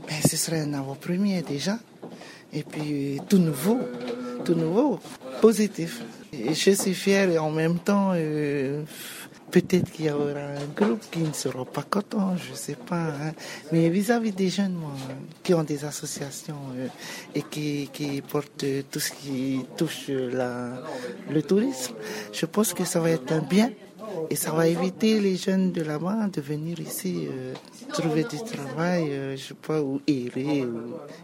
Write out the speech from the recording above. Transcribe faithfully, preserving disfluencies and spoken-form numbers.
Ben, ce serait un avant-première déjà. Et puis tout nouveau, tout nouveau, positif. Et je suis fière et en même temps, euh, peut-être qu'il y aura un groupe qui ne sera pas content, je ne sais pas. Hein. Mais vis-à-vis des jeunes, moi, qui ont des associations euh, et qui, qui portent tout ce qui touche la, le tourisme, je pense que ça va être un bien. Et ça va éviter les jeunes de là-bas de venir ici euh, trouver du travail, euh, je sais pas, ou errer. Ou...